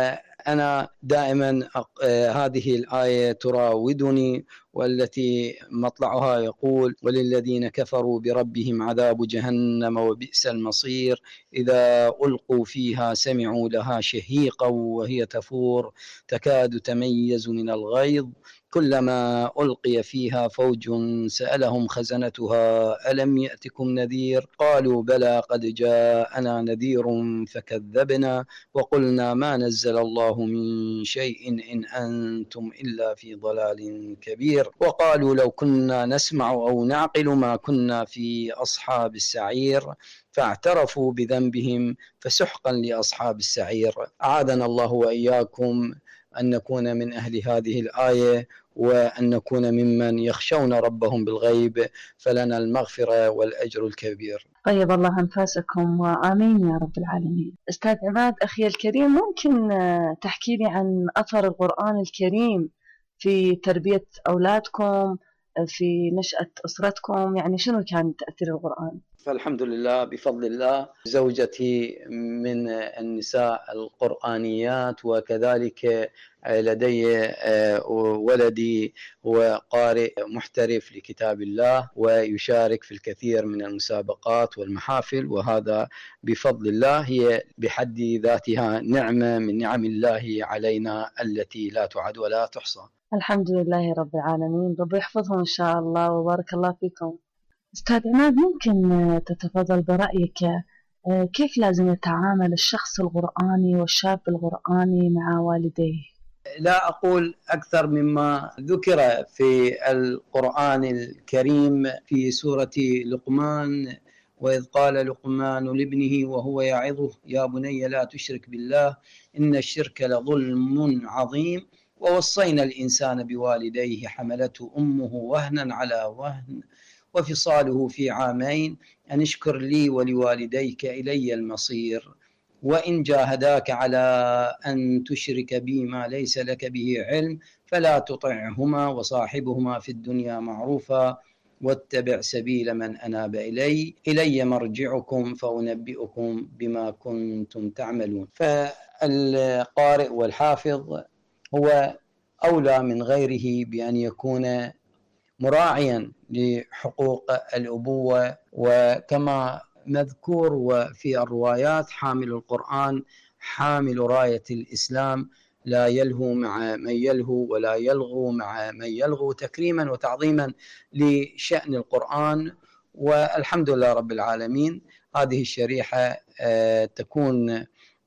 S18: وأنا دائما هذه الآية تراودني، والتي مطلعها يقول: وللذين كفروا بربهم عذاب جهنم وبئس المصير، إذا ألقوا فيها سمعوا لها شهيقا وهي تفور تكاد تميز من الغيظ، كلما ألقي فيها فوج سألهم خزنتها ألم يأتكم نذير، قالوا بلى قد جاءنا نذير فكذبنا وقلنا ما نزل الله من شيء إن أنتم إلا في ضلال كبير، وقالوا لو كنا نسمع أو نعقل ما كنا في أصحاب السعير، فاعترفوا بذنبهم فسحقا لأصحاب السعير. أعاذنا الله وإياكم أن نكون من أهل هذه الآية، وأن نكون ممن يخشون ربهم بالغيب، فلنا المغفرة والأجر الكبير.
S17: طيب الله أنفاسكم وآمين يا رب العالمين. أستاذ عماد أخي الكريم، ممكن تحكي لي عن أثر القرآن الكريم في تربية أولادكم، في نشأة أسرتكم؟ يعني شنو كان تأثير القرآن؟
S18: فالحمد لله بفضل الله زوجتي من النساء القرآنيات، وكذلك لدي ولدي هو قارئ محترف لكتاب الله، ويشارك في الكثير من المسابقات والمحافل، وهذا بفضل الله. هي بحد ذاتها نعمة من نعم الله علينا التي لا تعد ولا تحصى.
S17: الحمد لله رب العالمين، رب يحفظهم إن شاء الله وبارك الله فيكم. أستاذ عماد، ممكن تتفضل برأيك كيف لازم يتعامل الشخص القرآني والشاب القرآني مع والديه؟
S18: لا أقول أكثر مما ذكر في القرآن الكريم في سورة لقمان: وإذ قال لقمان لابنه وهو يعظه يا بني لا تشرك بالله إن الشرك لظلم عظيم، ووصينا الإنسان بوالديه حملته أمه وهنا على وهن وفصاله في عامين أن اشكر لي ولوالديك إلي المصير، وإن جاهداك على أن تشرك بي ما ليس لك به علم فلا تطعهما وصاحبهما في الدنيا معروفا واتبع سبيل من أناب إلي مرجعكم فأنبئكم بما كنتم تعملون. فالقارئ والحافظ هو أولى من غيره بأن يكون مراعيا لحقوق الأبوة، وكما مذكور وفي الروايات حامل القرآن حامل راية الإسلام، لا يلهو مع من يلهو ولا يلغو مع من يلغو، تكريما وتعظيما لشأن القرآن. والحمد لله رب العالمين هذه الشريحة تكون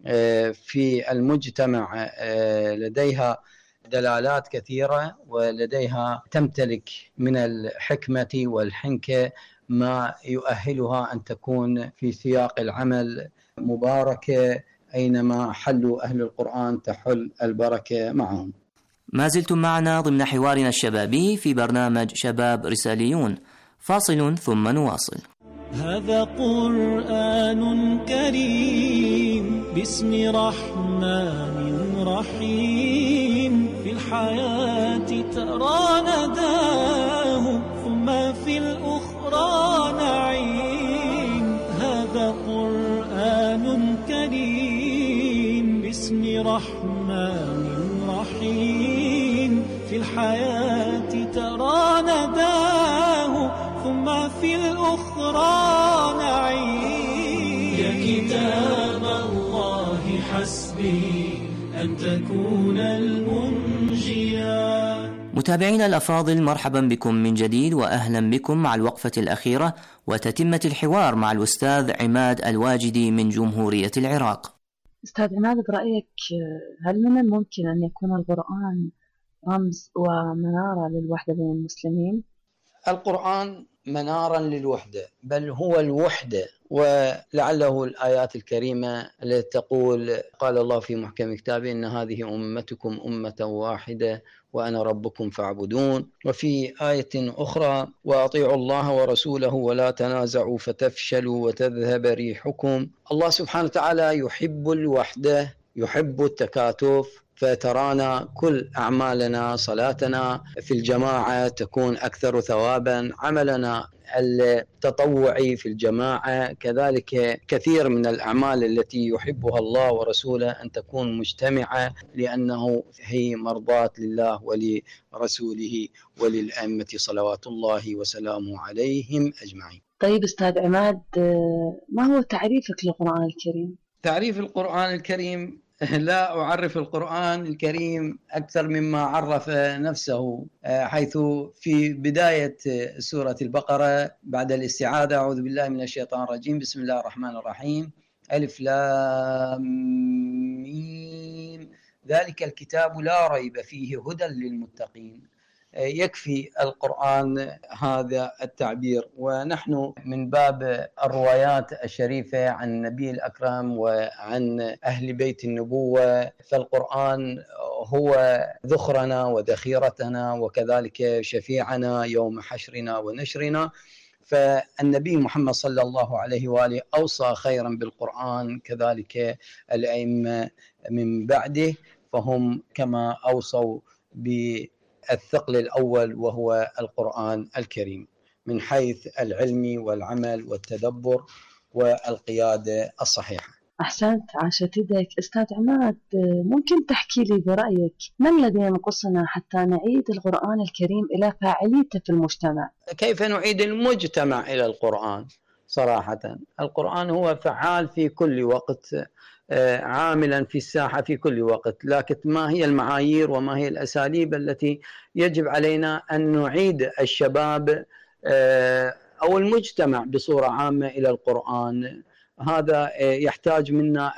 S18: في المجتمع لديها دلالات كثيرة، ولديها تمتلك من الحكمة والحنكة ما يؤهلها أن تكون في سياق العمل مباركة، أينما حلوا أهل القرآن تحل البركة معهم.
S16: ما زلتم معنا ضمن حوارنا الشبابي في برنامج شباب رساليون. فاصل ثم نواصل.
S21: هذا قرآن كريم باسم رحمن رحيم، في الحياة ترى نداه ثم في الأخرى نعيم. هذا قرآن كريم باسم رحمن رحيم، في الحياة ترى نداه ثم في الأخرى نعيم. يا كتاب الله حسبي أن تكون المنجيا.
S16: متابعينا الأفاضل، مرحبا بكم من جديد وأهلا بكم مع الوقفة الأخيرة وتتمة الحوار مع الأستاذ عماد الواجدي من جمهورية العراق.
S17: أستاذ عماد، برأيك هل من الممكن أن يكون القرآن رمز ومنارة للوحدة بين المسلمين؟
S18: القرآن منارا للوحدة، بل هو الوحدة. ولعله الآيات الكريمة التي تقول قال الله في محكم كتابه إن هذه أمتكم أمة واحدة وأنا ربكم فاعبدون. وفي آية أخرى وأطيعوا الله ورسوله ولا تنازعوا فتفشلوا وتذهب ريحكم. الله سبحانه وتعالى يحب الوحدة، يحب التكاتف، فترانا كل أعمالنا، صلاتنا في الجماعة تكون أكثر ثوابا، عملنا التطوعي في الجماعة كذلك، كثير من الأعمال التي يحبها الله ورسوله أن تكون مجتمعة، لأنه هي مرضاة لله ولرسوله وللأئمة صلوات الله وسلامه عليهم أجمعين.
S17: طيب أستاذ عماد، ما هو تعريفك للقرآن الكريم؟
S18: تعريف القرآن الكريم، لا أعرف القرآن الكريم أكثر مما عرف نفسه، حيث في بداية سورة البقرة بعد الاستعاذة أعوذ بالله من الشيطان الرجيم بسم الله الرحمن الرحيم ألف لام ميم ذلك الكتاب لا ريب فيه هدى للمتقين. يكفي القرآن هذا التعبير. ونحن من باب الروايات الشريفة عن النبي الأكرم وعن أهل بيت النبوة، فالقرآن هو ذخرنا وذخيرتنا وكذلك شفيعنا يوم حشرنا ونشرنا. فالنبي محمد صلى الله عليه وآله أوصى خيرا بالقرآن، كذلك الأئمة من بعده فهم كما أوصوا بالثقل الأول وهو القرآن الكريم من حيث العلم والعمل والتدبر والقيادة الصحيحة.
S17: أحسنت، عاشت يدك. أستاذ عماد، ممكن تحكي لي برأيك ما الذي ينقصنا حتى نعيد القرآن الكريم إلى فاعليته في المجتمع؟
S18: كيف نعيد المجتمع إلى القرآن؟ صراحة القرآن هو فعال في كل وقت، عاملا في الساحة في كل وقت، لكن ما هي المعايير وما هي الأساليب التي يجب علينا أن نعيد الشباب أو المجتمع بصورة عامة إلى القرآن؟ هذا يحتاج منا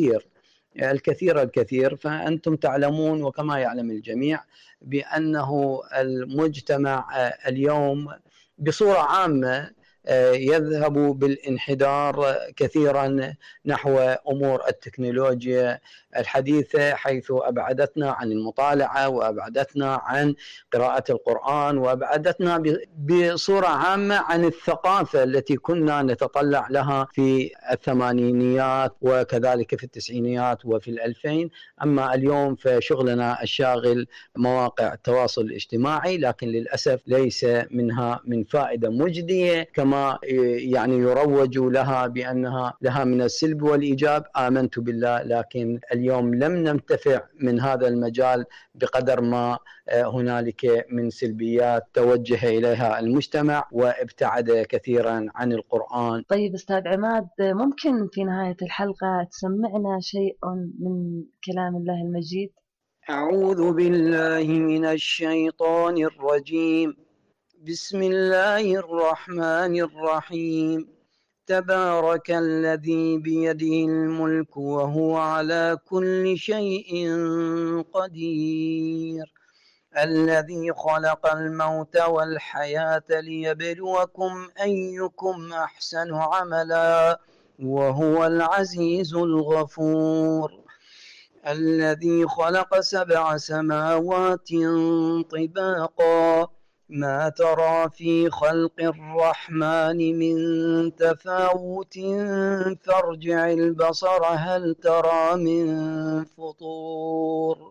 S18: الكثير. فأنتم تعلمون وكما يعلم الجميع بأنه المجتمع اليوم بصورة عامة يذهب بالانحدار كثيرا نحو أمور التكنولوجيا الحديثة، حيث أبعدتنا عن المطالعة وأبعدتنا عن قراءة القرآن وأبعدتنا بصورة عامة عن الثقافة التي كنا نتطلع لها في الثمانينيات وكذلك في التسعينيات وفي الألفين. أما اليوم فشغلنا الشاغل مواقع التواصل الاجتماعي، لكن للأسف ليس منها من فائدة مجدية كما يعني يروج لها بأنها لها من السلب والإيجاب. آمنت بالله، لكن اليوم لم ننتفع من هذا المجال بقدر ما هنالك من سلبيات توجه إليها المجتمع وابتعد كثيرا عن القرآن.
S17: طيب أستاذ عماد، ممكن في نهاية الحلقة تسمعنا شيء من كلام الله المجيد؟
S18: أعوذ بالله من الشيطان الرجيم. بسم الله الرحمن الرحيم. تبارك الذي بيده الملك وهو على كل شيء قدير، الذي خلق الموت والحياة ليبلوكم أيكم أحسن عملا وهو العزيز الغفور. الذي خلق 7 سماوات طباقا ما ترى في خلق الرحمن من تفاوت فارجع البصر هل ترى من فطور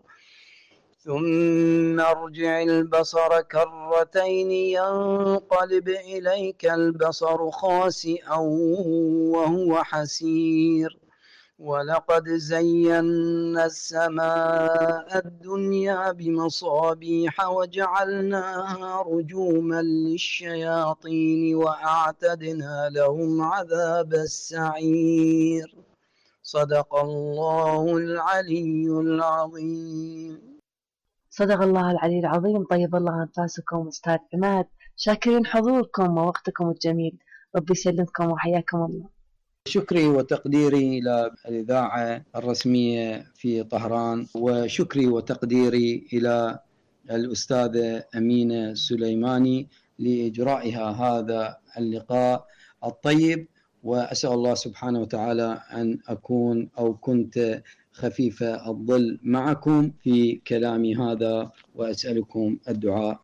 S18: ثم ارجع البصر كرتين ينقلب إليك البصر خاسئا وهو حسير ولقد زينا السماء الدنيا بمصابيح وجعلناها رجوما للشياطين وأعتدنا لهم عذاب السعير صدق الله العلي العظيم.
S17: صدق الله العلي العظيم. طيب الله أنفاسكم أستاذ عماد، شاكرين حضوركم ووقتكم الجميل، ربي يسلمكم وحياكم الله.
S18: شكري وتقديري إلى الإذاعة الرسمية في طهران، وشكري وتقديري إلى الأستاذة أمينة سليماني لإجرائها هذا اللقاء الطيب، وأسأل الله سبحانه وتعالى أن أكون أو كنت خفيف الظل معكم في كلامي هذا، وأسألكم الدعاء.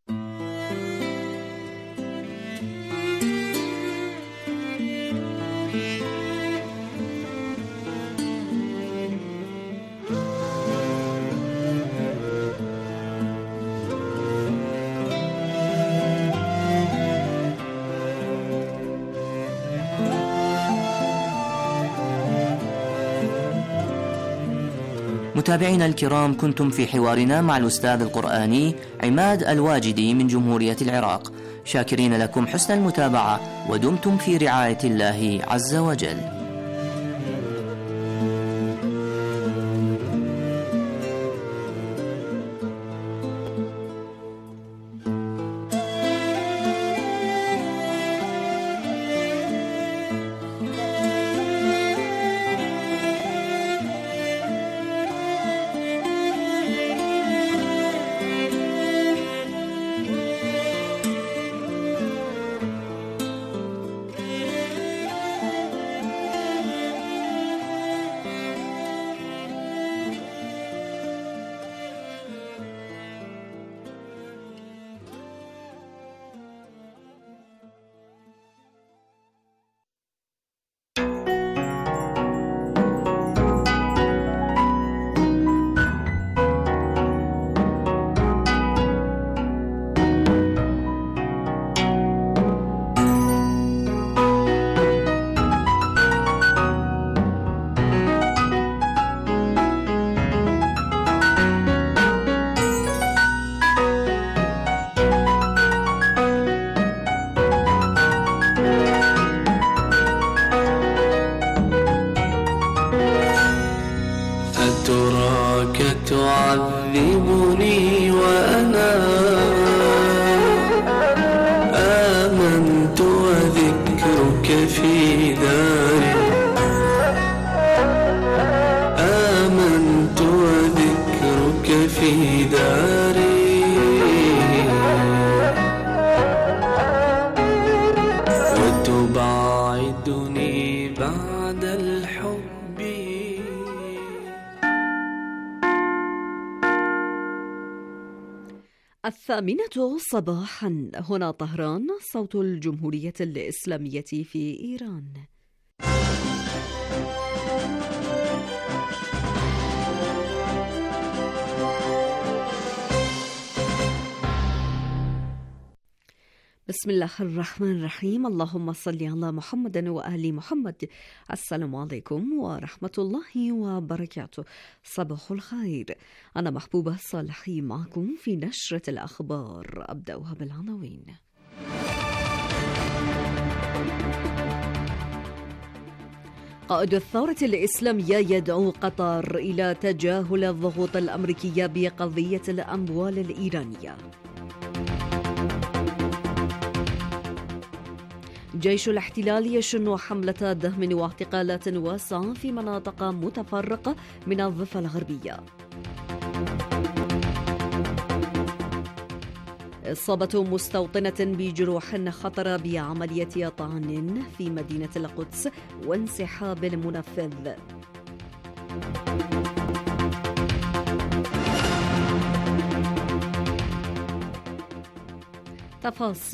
S16: متابعينا الكرام، كنتم في حوارنا مع الأستاذ القرآني عماد الواجدي من جمهورية العراق، شاكرين لكم حسن المتابعة، ودمتم في رعاية الله عز وجل.
S5: تعذبني وأنا آمنت وذكرك في داري، آمنت وذكرك في داري، وتبعدني بعد الحب.
S4: الثامنة صباحا، هنا طهران، صوت الجمهورية الإسلامية في إيران. بسم الله الرحمن الرحيم. اللهم صل على محمد وآل محمد. السلام عليكم ورحمة الله وبركاته. صباح الخير. أنا محبوبة صالحي معكم في نشرة الأخبار. أبدأها بالعناوين. قائد الثورة الإسلامية يدعو قطر إلى تجاهل الضغوط الأمريكية بقضية الأموال الإيرانية. جيش الاحتلال يشن حملة دهم واعتقالات واسعة في مناطق متفرقة من الضفة الغربية. إصابة مستوطنة بجروح خطر بعملية طعن في مدينة القدس وانسحاب المنفذ. تفاصيل